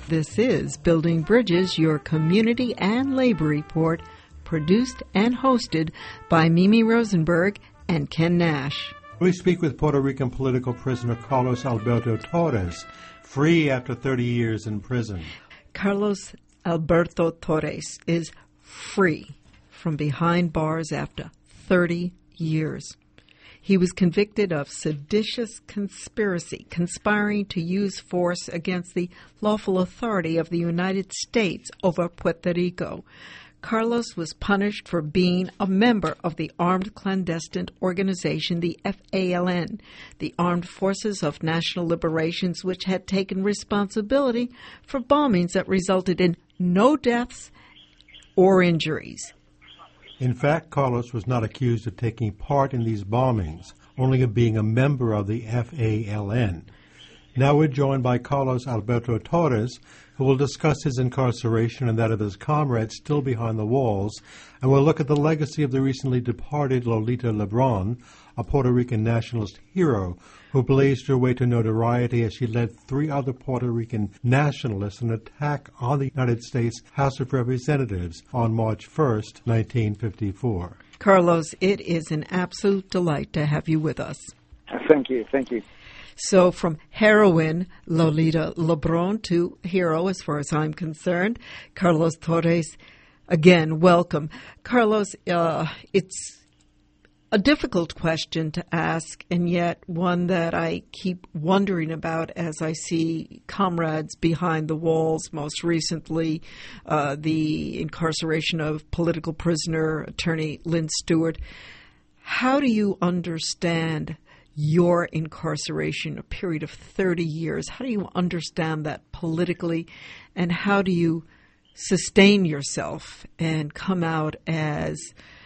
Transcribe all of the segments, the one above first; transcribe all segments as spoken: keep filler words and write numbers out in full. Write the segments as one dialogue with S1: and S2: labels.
S1: This is Building Bridges, your community and labor report, produced and hosted by Mimi Rosenberg and Ken Nash.
S2: We speak with Puerto Rican political prisoner Carlos Alberto Torres, free after thirty years in prison.
S1: Carlos Alberto Torres is free from behind bars after thirty years. He was convicted of seditious conspiracy, conspiring to use force against the lawful authority of the United States over Puerto Rico. Carlos was punished for being a member of the armed clandestine organization, the F A L N, the Armed Forces of National Liberations, which had taken responsibility for bombings that resulted in no deaths or injuries.
S2: In fact, Carlos was not accused of taking part in these bombings, only of being a member of the F A L N. Now we're joined by Carlos Alberto Torres, who will discuss his incarceration and that of his comrades still behind the walls, and we'll look at the legacy of the recently departed Lolita Lebron, a Puerto Rican nationalist hero who blazed her way to notoriety as she led three other Puerto Rican nationalists in an attack on the United States House of Representatives on March first, nineteen fifty-four.
S1: Carlos, it is an absolute delight to have you with us.
S3: Thank you, thank you.
S1: So from heroine Lolita Lebron to hero, as far as I'm concerned, Carlos Torres, again, welcome. Carlos, uh, it's a difficult question to ask, and yet one that I keep wondering about as I see comrades behind the walls, most recently uh, the incarceration of political prisoner attorney Lynn Stewart. How do you understand your incarceration, a period of thirty years? How do you understand that politically, and how do you sustain yourself and come out as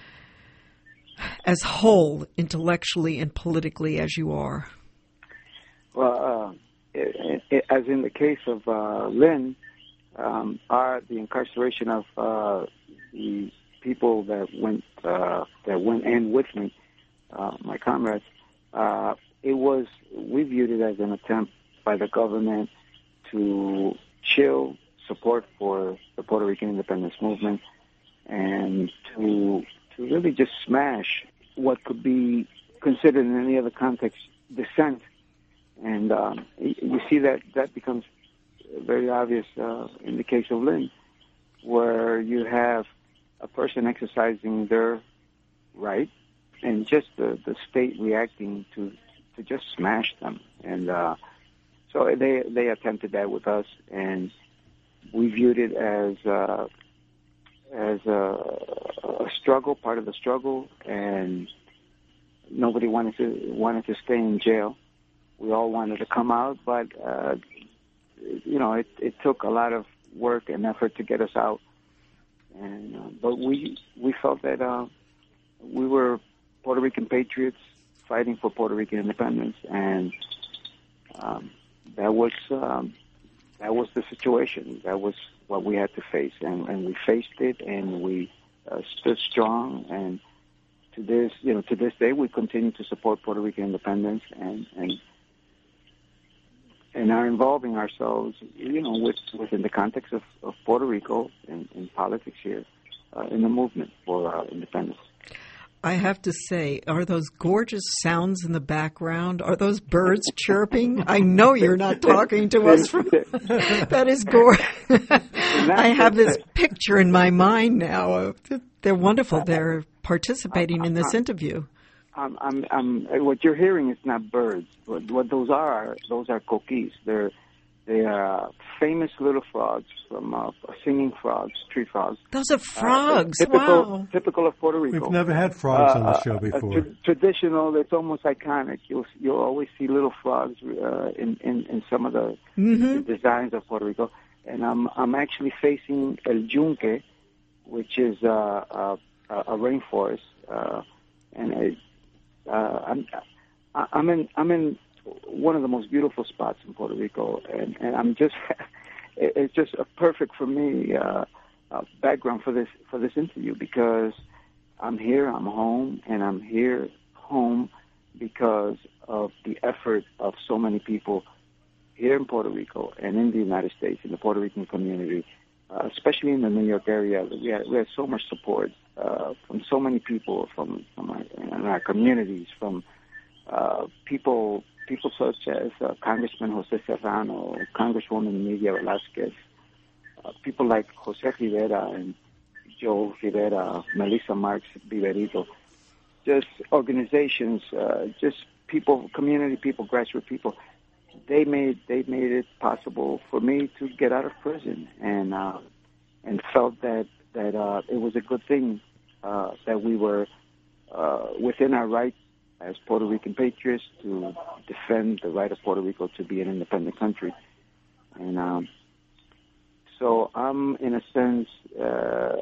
S1: as whole intellectually and politically as you are?
S3: Well, uh, it, it, as in the case of uh, Lynn, um, our, the incarceration of uh, the people that went uh, that went in with me, uh, my comrades, uh, it was we viewed it as an attempt by the government to chill support for the Puerto Rican independence movement and to to really just smash what could be considered in any other context dissent. And um, you see that that becomes very obvious uh, in the case of Lynn, where you have a person exercising their right and just the, the state reacting to to just smash them. And uh, so they they attempted that with us, and we viewed it as uh, as a, a struggle, part of the struggle, and nobody wanted to wanted to stay in jail. We all wanted to come out, but uh, you know, it, it took a lot of work and effort to get us out. And uh, but we we felt that uh, we were Puerto Rican patriots fighting for Puerto Rican independence, and um, that was um, that was the situation. That was what we had to face, and, and we faced it, and we uh, stood strong. And to this, you know, to this day, we continue to support Puerto Rican independence, and and and are involving ourselves, you know, with within the context of, of Puerto Rico and in politics here, uh, in the movement for uh, independence.
S1: I have to say, are those gorgeous sounds in the background? Are those birds chirping? I know you're not talking to us from... That is gorgeous. I have this picture in my mind now. They're wonderful. They're participating in this interview.
S3: I'm, I'm, I'm, what you're hearing is not birds. What, what those are, those are coquis. They're They are famous little frogs from uh, singing frogs, tree frogs.
S1: Those are frogs.
S3: Uh, typical,
S1: wow.
S3: Typical of Puerto Rico.
S2: We've never had frogs
S3: uh,
S2: on the show before.
S3: Uh, tra- traditional. It's almost iconic. You'll you'll always see little frogs uh, in, in in some of the,
S1: mm-hmm.
S3: the designs of Puerto Rico. And I'm I'm actually facing El Yunque, which is uh, a, a rainforest, uh, and I, uh, I'm I'm in I'm in. one of the most beautiful spots in Puerto Rico, and, and I'm just, it's just a perfect for me uh, uh, background for this for this interview, because I'm here, I'm home, and I'm here home because of the effort of so many people here in Puerto Rico and in the United States, in the Puerto Rican community, uh, especially in the New York area, we had, we had so much support uh, from so many people, from, from our, in our communities, from uh, people people such as uh, Congressman Jose Serrano, Congresswoman Nidia Velasquez, uh, people like Jose Rivera and Joe Rivera, Melissa Marks Viverito, just organizations, uh, just people, community people, grassroots people. They made they made it possible for me to get out of prison, and uh, and felt that that uh, it was a good thing uh, that we were uh, within our right as Puerto Rican patriots to defend the right of Puerto Rico to be an independent country. And um, so I'm, in a sense, uh,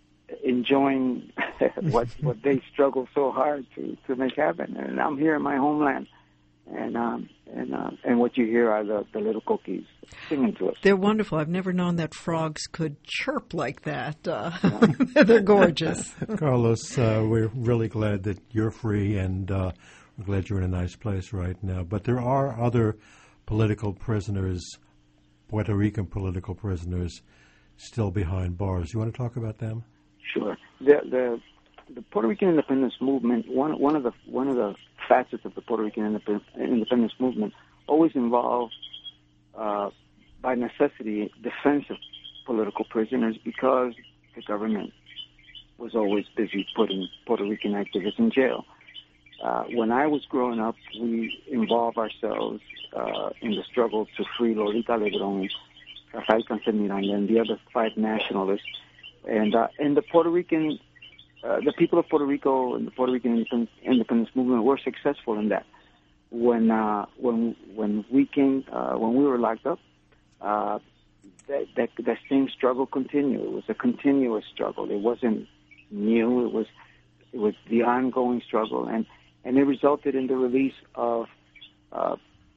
S3: enjoying what what they struggled so hard to, to make happen. And I'm here in my homeland. And um, and uh, and what you hear are the, the little cookies singing to us.
S1: They're wonderful. I've never known that frogs could chirp like that. Uh, yeah. They're gorgeous.
S2: Carlos, uh, we're really glad that you're free, and uh, we're glad you're in a nice place right now. But there are other political prisoners, Puerto Rican political prisoners, still behind bars. You want to talk about them?
S3: Sure. The the the Puerto Rican independence movement, one one of the one of the facets of the Puerto Rican independence movement, always involved, uh, by necessity, defense of political prisoners, because the government was always busy putting Puerto Rican activists in jail. Uh, when I was growing up, we involved ourselves uh, in the struggle to free Lolita Lebron, Rafael Cancel Miranda, and the other five nationalists, and uh, and the Puerto Rican. Uh, the people of Puerto Rico and the Puerto Rican independence, independence movement were successful in that. When uh, when when we came, uh, when we were locked up, uh, that, that that same struggle continued. It was a continuous struggle. It wasn't new. It was it was the ongoing struggle, and, and it resulted in the release of uh,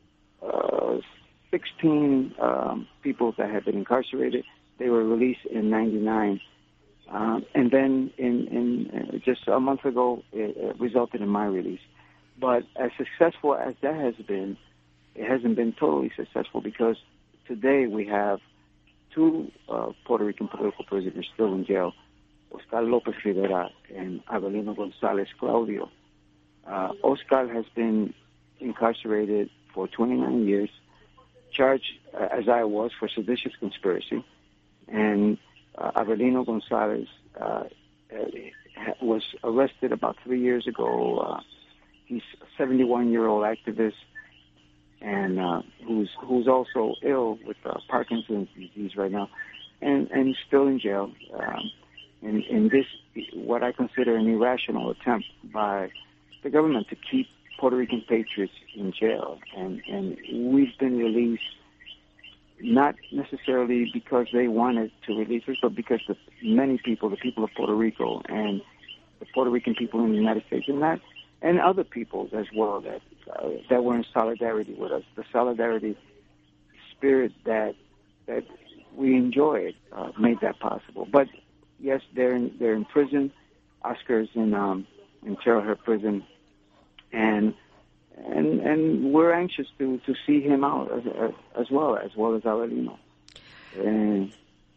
S3: uh, sixteen um, people that had been incarcerated. They were released in ninety-nine. Um, and then in, in uh, just a month ago, it, it resulted in my release. But as successful as that has been, it hasn't been totally successful, because today we have two uh, Puerto Rican political prisoners still in jail, Oscar Lopez Rivera and Avelino Gonzalez Claudio. Uh, Oscar has been incarcerated for twenty-nine years, charged, uh, as I was, for seditious conspiracy. And Uh, Avelino Gonzalez uh, was arrested about three years ago. Uh, he's a seventy-one-year-old activist, and uh, who's who's also ill with uh, Parkinson's disease right now, and and he's still in jail. Um, and in this, what I consider an irrational attempt by the government to keep Puerto Rican patriots in jail, and and we've been released. Not necessarily because they wanted to release us, but because the many people, the people of Puerto Rico and the Puerto Rican people in the United States, and that, and other peoples as well that uh, that were in solidarity with us, the solidarity spirit that that we enjoyed uh, made that possible. But yes, they're in, they're in prison. Oscar's in um, in Terre prison, and. And and we're anxious to, to see him out as, as as well as well as Avelino. And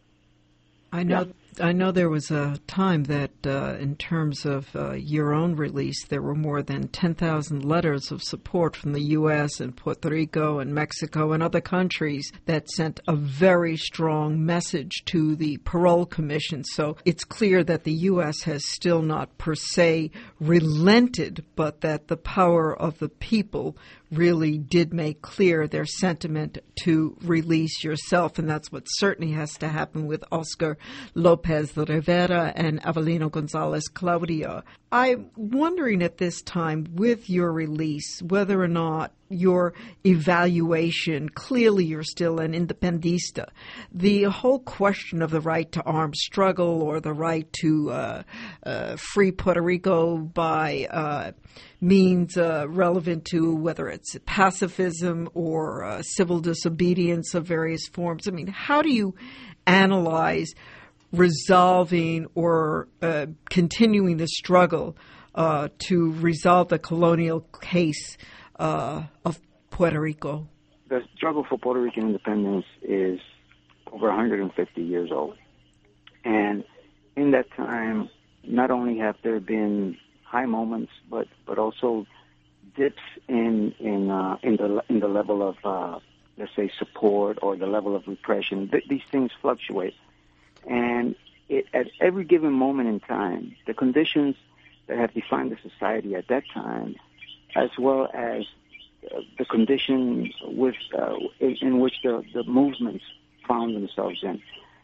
S1: I know
S3: yeah.
S1: I know there was a time that uh, in terms of uh, your own release, there were more than ten thousand letters of support from the U S and Puerto Rico and Mexico and other countries that sent a very strong message to the Parole Commission. So it's clear that the U S has still not per se relented, but that the power of the people really did make clear their sentiment to release yourself, and that's what certainly has to happen with Oscar Lopez Rivera and Avelino Gonzalez Claudio. I'm wondering at this time, with your release, whether or not your evaluation, clearly you're still an independista. The whole question of the right to armed struggle or the right to uh, uh, free Puerto Rico by uh, means uh, relevant to whether it's pacifism or uh, civil disobedience of various forms. I mean, how do you analyze resolving or uh, continuing the struggle uh, to resolve the colonial case uh, of Puerto Rico?
S3: the struggle for Puerto Rican independence is over one hundred fifty years old. And in that time, not only have there been high moments, but, but also dips in in uh, in the in the level of uh, let's say support or the level of repression. Th- these things fluctuate, and it, at every given moment in time, the conditions that have defined the society at that time, as well as uh, the condition with uh, in, in which the, the movements found themselves in,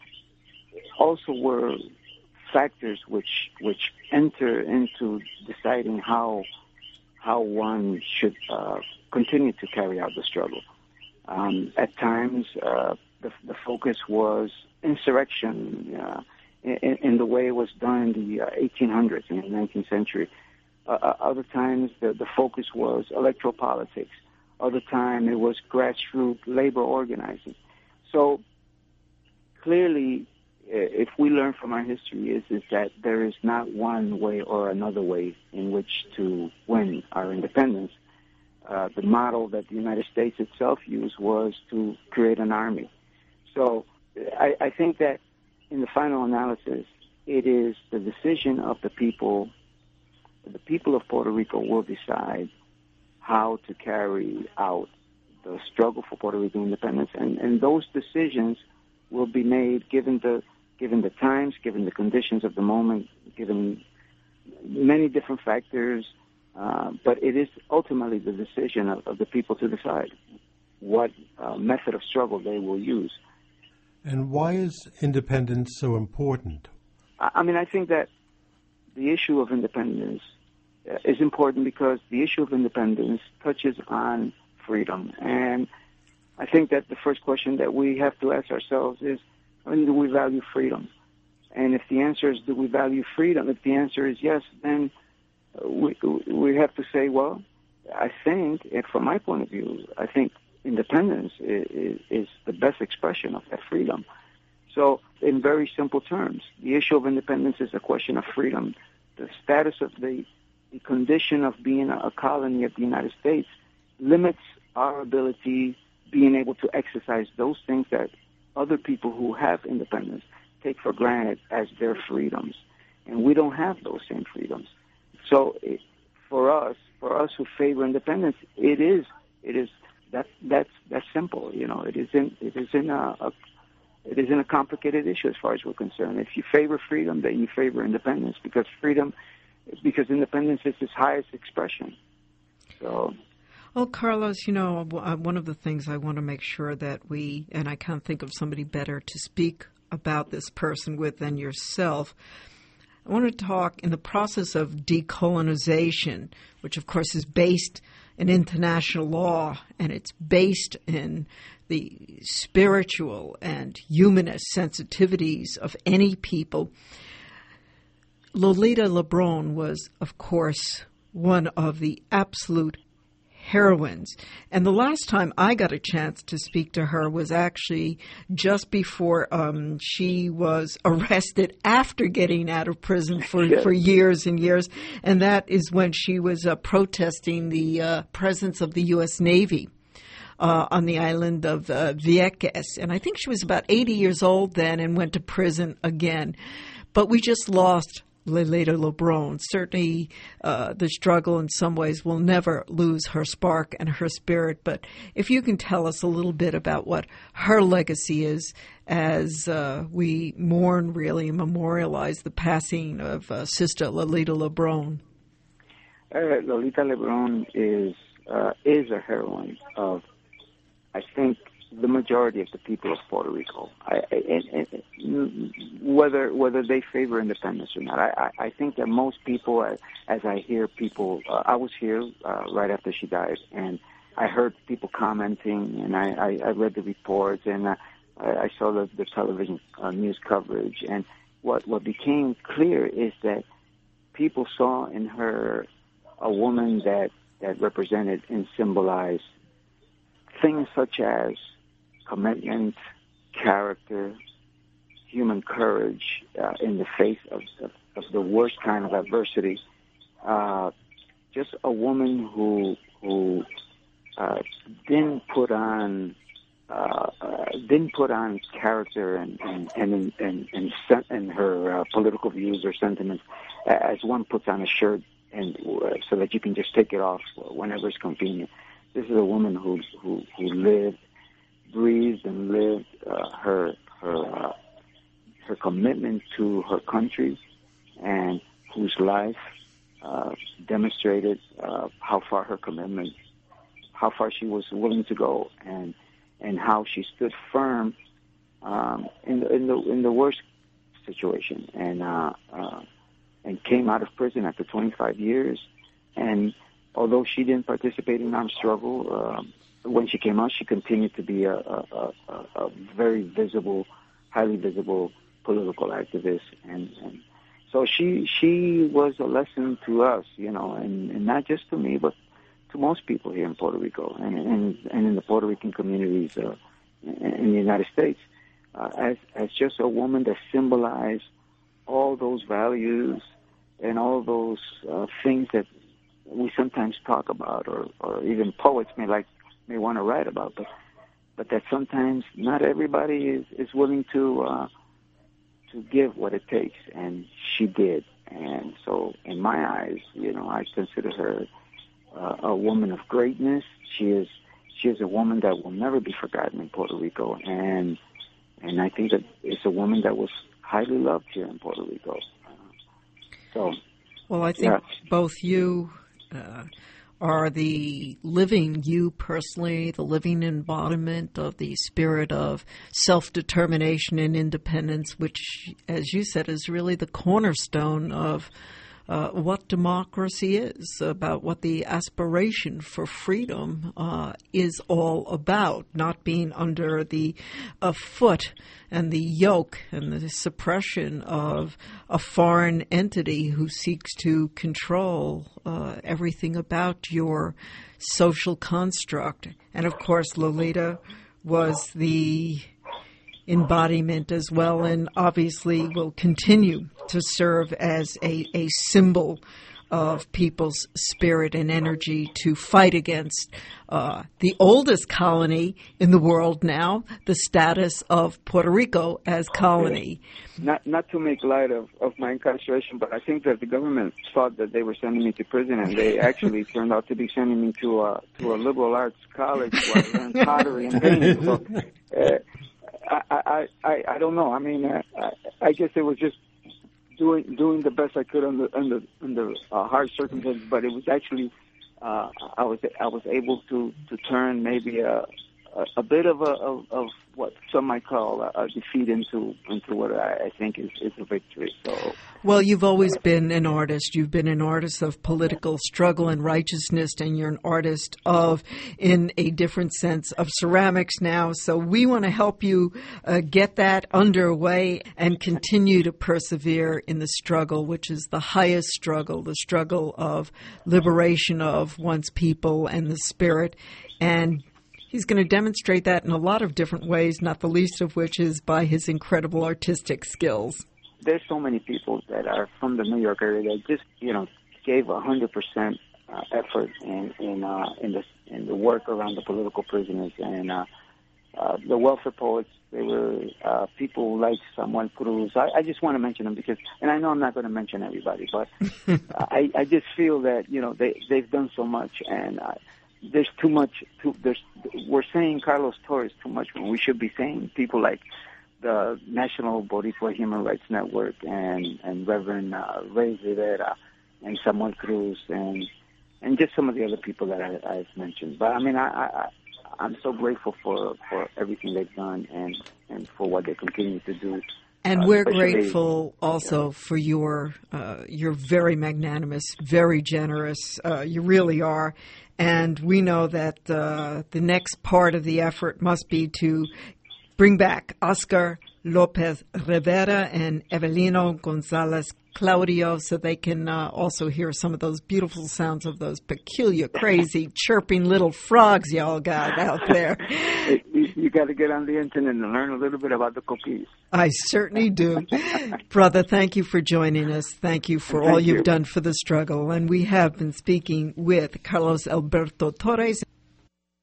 S3: also were factors which which enter into deciding how how one should uh, continue to carry out the struggle. Um, at times, uh, the, the focus was insurrection uh, in, in the way it was done in the uh, eighteen hundreds, in the nineteenth century. Uh, other times, the, the focus was electoral politics. Other time, it was grassroots labor organizing. So, clearly, if we learn from our history, is is that there is not one way or another way in which to win our independence. Uh, the model that the United States itself used was to create an army. So I, I think that in the final analysis, it is the decision of the people. The people of Puerto Rico will decide how to carry out the struggle for Puerto Rican independence, and, and those decisions will be made given the given the times, given the conditions of the moment, given many different factors, uh, but it is ultimately the decision of, of the people to decide what uh, method of struggle they will use.
S2: And why is independence so important?
S3: I, I mean, I think that the issue of independence uh, is important because the issue of independence touches on freedom. And I think that the first question that we have to ask ourselves is, I mean, do we value freedom? And if the answer is, do we value freedom? If the answer is yes, then we we have to say, well, I think, and from my point of view, I think independence is, is the best expression of that freedom. So in very simple terms, the issue of independence is a question of freedom. The status of the, the condition of being a colony of the United States limits our ability being able to exercise those things that other people who have independence take for granted as their freedoms. And we don't have those same freedoms. So it, for us, for us who favor independence, it is, it is, that, that's, that's simple. You know, it isn't, it isn't a, a, it isn't a complicated issue as far as we're concerned. If you favor freedom, then you favor independence because freedom, because independence is its highest expression. So.
S1: Well, Carlos, you know, one of the things I want to make sure that we, and I can't think of somebody better to speak about this person with than yourself, I want to talk in the process of decolonization, which of course is based in international law, and it's based in the spiritual and humanist sensitivities of any people. Lolita Lebron was, of course, one of the absolute heroines. And the last time I got a chance to speak to her was actually just before um, she was arrested after getting out of prison for,
S3: yes.
S1: for years and years. And that is when she was uh, protesting the uh, presence of the U S Navy uh, on the island of uh, Vieques. And I think she was about eighty years old then and went to prison again. But we just lost Lolita Lebron. Certainly uh, the struggle in some ways will never lose her spark and her spirit. But if you can tell us a little bit about what her legacy is as uh, we mourn, really, memorialize the passing of uh, Sister Lolita Lebron.
S3: Uh, Lolita Lebron is, uh, is a heroine of, I think, the majority of the people of Puerto Rico, I, and, and whether whether they favor independence or not. I, I think that most people, as, as I hear people, uh, I was here uh, right after she died, and I heard people commenting, and I, I, I read the reports, and uh, I, I saw the, the television uh, news coverage, and what, what became clear is that people saw in her a woman that, that represented and symbolized things such as commitment, character, human courage uh, in the face of, of, of the worst kind of adversity. Uh, just a woman who who uh, didn't put on uh, uh, didn't put on character and and and and, and, and, and her uh, political views or sentiments as one puts on a shirt, and uh, so that you can just take it off whenever it's convenient. This is a woman who who, who lived, breathed, and lived uh, her her uh, her commitment to her country, and whose life uh, demonstrated uh, how far her commitment, how far she was willing to go, and and how she stood firm um, in the in the in the worst situation, and uh, uh, and came out of prison after twenty-five years. And although she didn't participate in armed struggle, uh, when she came out, she continued to be a, a, a, a very visible, highly visible political activist, and, and so she she was a lesson to us, you know, and, and not just to me, but to most people here in Puerto Rico and and, and in the Puerto Rican communities uh, in the United States, uh, as as just a woman that symbolized all those values and all those uh, things that we sometimes talk about, or, or even poets may like may want to write about, but but that sometimes not everybody is, is willing to uh, to give what it takes, and she did. And so, in my eyes, you know, I consider her uh, a woman of greatness. She is she is a woman that will never be forgotten in Puerto Rico, and and I think that it's a woman that was highly loved here in Puerto Rico. Uh, so,
S1: well, I think
S3: yeah.
S1: both you uh, are the living, you personally, the living embodiment of the spirit of self-determination and independence, which, as you said, is really the cornerstone of uh, what democracy is, about what the aspiration for freedom uh, is all about, not being under the uh, foot and the yoke and the suppression of a foreign entity who seeks to control uh, everything about your social construct. And of course, Lolita was the embodiment as well, and obviously will continue to serve as a, a symbol of people's spirit and energy to fight against uh, the oldest colony in the world now, the status of Puerto Rico as colony.
S3: Not not to make light of, of my incarceration, but I think that the government thought that they were sending me to prison, and they actually turned out to be sending me to a, to a liberal arts college where I learned pottery and painting. So, uh, I, I, I, I don't know. I mean, uh, I, I guess it was just doing doing the best I could under under under uh, hard circumstances. But it was actually uh, I was I was able to, to turn maybe a a, a bit of a of, of what some might call a, a defeat into into what I, I think is, is a victory. So.
S1: Well, you've always been an artist. You've been an artist of political struggle and righteousness, and you're an artist of, in a different sense, of ceramics now. So we want to help you uh, get that underway and continue to persevere in the struggle, which is the highest struggle, the struggle of liberation of one's people and the spirit. And he's going to demonstrate that in a lot of different ways, not the least of which is by his incredible artistic skills.
S3: There's so many people that are from the New York area that just, you know, gave a hundred percent effort in in uh, in the in the work around the political prisoners, and uh, uh, the welfare poets. They were uh, people like Samuel Cruz. I, I just want to mention them because, and I know I'm not going to mention everybody, but I, I just feel that, you know, they they've done so much, and uh, there's too much. Too, there's we're saying Carlos Torres too much when we should be saying people like the National Boricua Human Rights Network and, and Reverend uh, Rey Rivera and Samuel Cruz and and just some of the other people that I, I've mentioned. But I mean, I, I I'm so grateful for, for everything they've done and, and for what they continue to do.
S1: And
S3: uh,
S1: we're grateful also yeah. for your uh, you're very magnanimous, very generous. Uh, you really are. And we know that uh, the next part of the effort must be to bring back Oscar Lopez Rivera and Evelino Gonzalez Claudio so they can uh, also hear some of those beautiful sounds of those peculiar, crazy, chirping little frogs y'all got out there.
S3: You, you got to get on the internet and learn a little bit about the coquis.
S1: I certainly do. Brother, thank you for joining us. Thank you for
S3: thank
S1: all you've
S3: you.
S1: done for the struggle. And we have been speaking with Carlos Alberto Torres.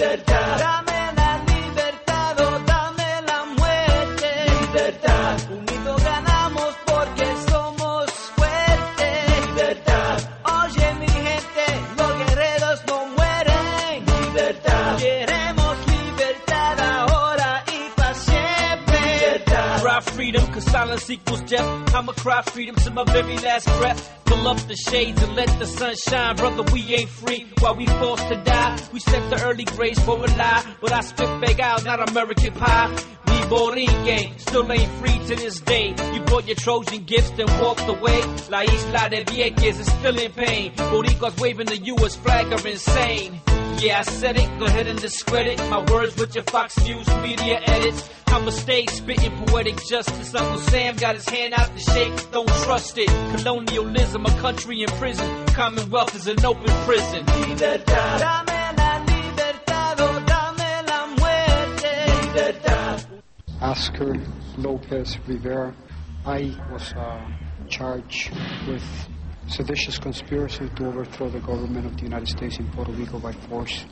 S4: Libertad. Dame la libertad o dame la muerte. Libertad. Unidos ganamos porque somos fuertes. Libertad. Oye mi gente, los guerreros no mueren. Libertad. Queremos libertad ahora y para siempre. Libertad. Cry freedom, cause silence equals death. I'ma cry freedom to my very last breath. Pull up the shades and let the sun shine. Brother, we ain't free while we forced to die. We set the early grace for a lie, but I spit big out, not American pie. We Borinquen, still ain't free to this day. You brought your Trojan gifts and walked away. La Isla de Vieques is still in pain. Boricuas waving the U S flag are insane. Yeah, I said it, go ahead and discredit my words with your Fox News media edits. I'm a stage spitting poetic justice. Uncle Sam got his hand out to shake, don't trust it. Colonialism, a country in prison. Commonwealth is an open prison. Libertad. Dame la libertad o dame la muerte. Libertad.
S5: Oscar Lopez Rivera. I was uh, charged with seditious conspiracy to overthrow the government of the United States in Puerto Rico by force.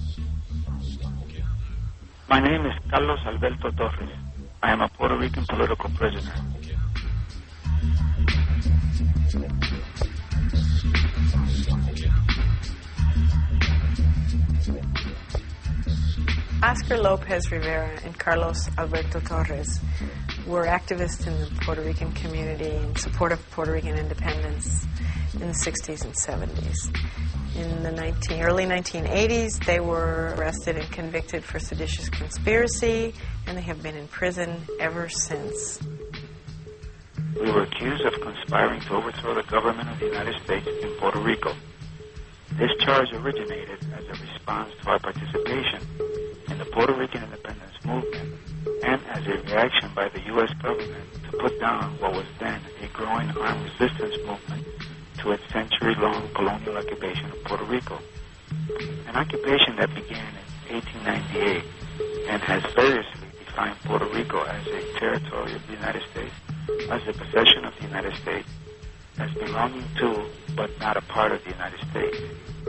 S6: My name is Carlos Alberto Torres. I am a Puerto Rican political prisoner.
S7: Oscar Lopez Rivera and Carlos Alberto Torres were activists in the Puerto Rican community in support of Puerto Rican independence in the sixties and seventies. In the nineteen, early nineteen eighties, they were arrested and convicted for seditious conspiracy, and they have been in prison ever since.
S6: We were accused of conspiring to overthrow the government of the United States in Puerto Rico. This charge originated as a response to our participation in the Puerto Rican independence movement and as a reaction by the U S government to put down what was then a growing armed resistance movement to its century-long colonial occupation of Puerto Rico. An occupation that began in eighteen ninety-eight and has variously defined Puerto Rico as a territory of the United States, as a possession of the United States, as belonging to but not a part of the United States.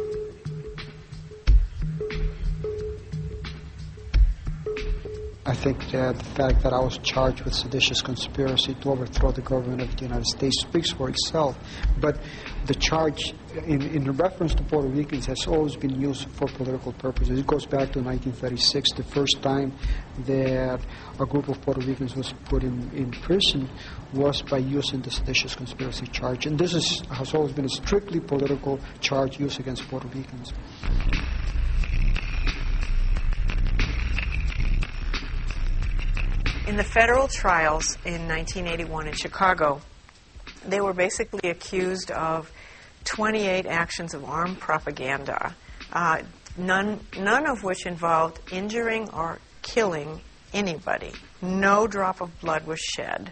S5: I think that the fact that I was charged with seditious conspiracy to overthrow the government of the United States speaks for itself. But the charge in, in reference to Puerto Ricans has always been used for political purposes. It goes back to nineteen thirty-six, the first time that a group of Puerto Ricans was put in, in prison was by using the seditious conspiracy charge. And this is, has always been a strictly political charge used against Puerto Ricans.
S7: In the federal trials in nineteen eighty-one in Chicago, they were basically accused of twenty-eight actions of armed propaganda, uh, none, none of which involved injuring or killing anybody. No drop of blood was shed.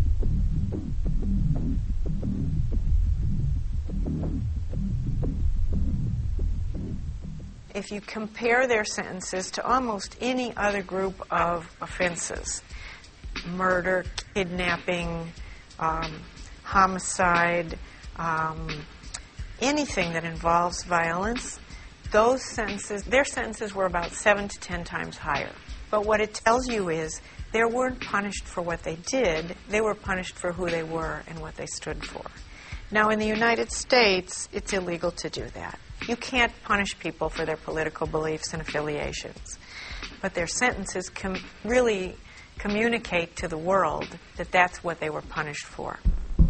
S7: If you compare their sentences to almost any other group of offenses, murder, kidnapping, um, homicide, um, anything that involves violence, those sentences, their sentences were about seven to ten times higher. But what it tells you is they weren't punished for what they did, they were punished for who they were and what they stood for. Now, in the United States, it's illegal to do that. You can't punish people for their political beliefs and affiliations. But their sentences com- really communicate to the world that that's what they were punished for.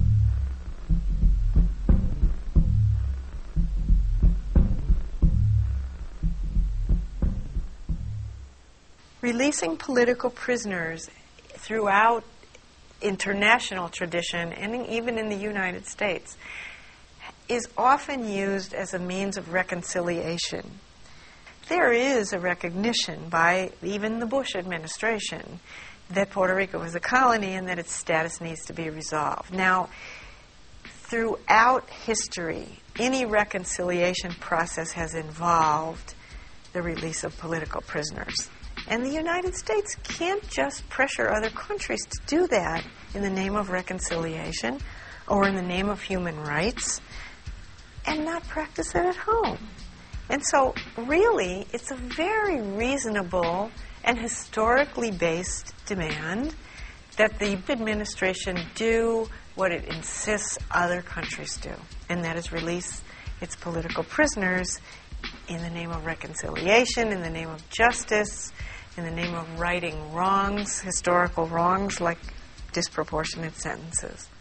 S7: Releasing political prisoners throughout international tradition, and even in the United States, is often used as a means of reconciliation. There is a recognition by even the Bush administration that Puerto Rico is a colony and that its status needs to be resolved. Now, throughout history, any reconciliation process has involved the release of political prisoners. And the United States can't just pressure other countries to do that in the name of reconciliation or in the name of human rights and not practice it at home. And so, really, it's a very reasonable and historically based demand that the administration do what it insists other countries do, and that is release its political prisoners in the name of reconciliation, in the name of justice, in the name of righting wrongs, historical wrongs like disproportionate sentences.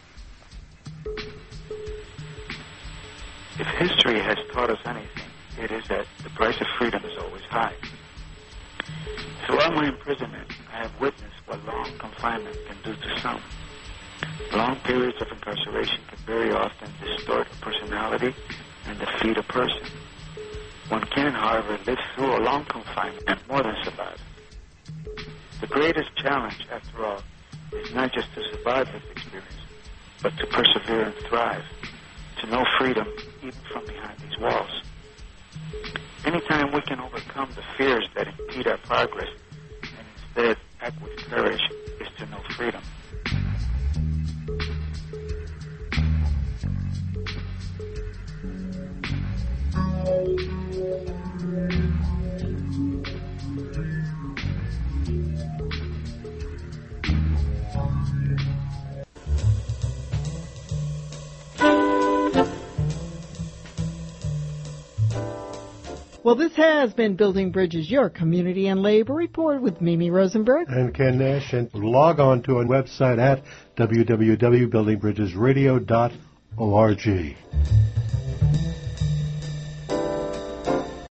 S6: If history has taught us anything, it is that the price of freedom is always high. Throughout my imprisonment, I have witnessed what long confinement can do to some. Long periods of incarceration can very often distort a personality and defeat a person. One can, however, live through a long confinement and more than survive. The greatest challenge, after all, is not just to survive this experience, but to persevere and thrive, to know freedom even from behind these walls. Anytime we can overcome the fears that impede our progress and instead act with courage is to know freedom.
S1: Well, this has been Building Bridges, your community and labor report with Mimi Rosenberg
S2: and Ken Nash. And log on to our website at w w w dot building bridges radio dot org.